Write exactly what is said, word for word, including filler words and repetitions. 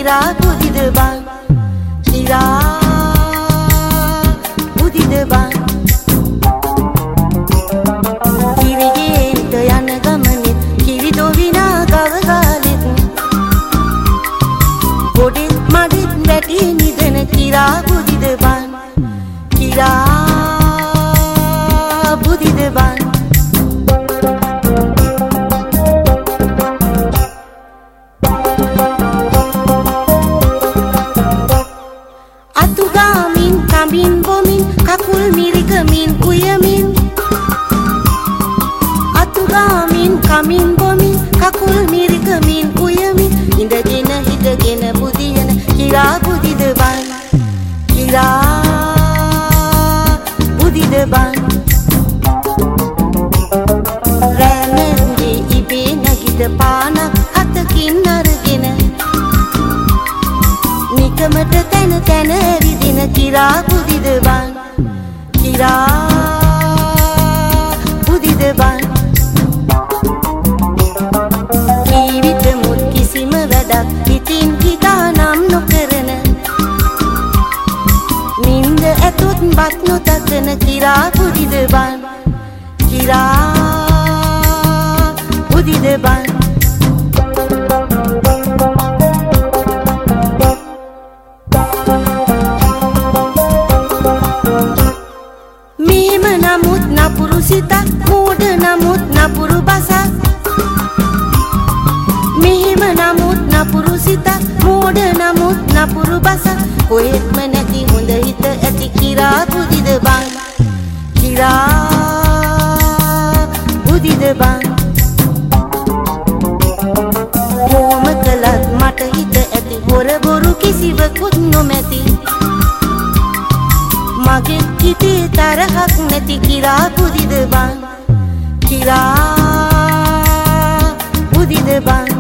කිරා පුදිද බං කිරා පුදිද බං කිරිගේට යන ගමනේ කිරි දොවිනා ගව ගාලෙත් ගොඩෙත් මඩෙත් වැටි නිදන කිරා පුදිද බං කිරා පුදිද බං අතුගාමින් කමින් බොමින් කකුල් මිරිකමින් උයමින් අතුගාමින් කමින් බොමින් කකුල් මිරිකමින් උයමින් ඉඳගෙන හිටගෙන බුදියන කිරා බුදිද බං කිරා බුදිද බං රැමෙන්ගේ ඉබේ නැගිට පානක් අතකින් අරගෙන නිකමට තැන තැන ඇවිදින කිරා පුදිද බං කිරා පුදිද බං ජීවිත මුත් කිසිම වැඩක් හිතින් හිතා නම් නොකරන නින්ද ඇතුත් බත් නොතකන කිරා පුදිද බං කිරා පුදිද බං නපුරු සිතක් මෝඩ නමුත් නපුරු බසක් මෙහෙම නමුත් නපුරු සිතක් මෝඩ නමුත් නපුරු බසක් කොහෙත්ම නැති හොඳ හිත ඇති කිරා පුදිද බං කිරා පුදිද බං කොහොම කළත් මට හිත ඇති හොර බොරු කිසිවකුත් නොමැති මගේ හිතේ තරහක් නැති කිරා පුදිද බං කිරා පුදිද බං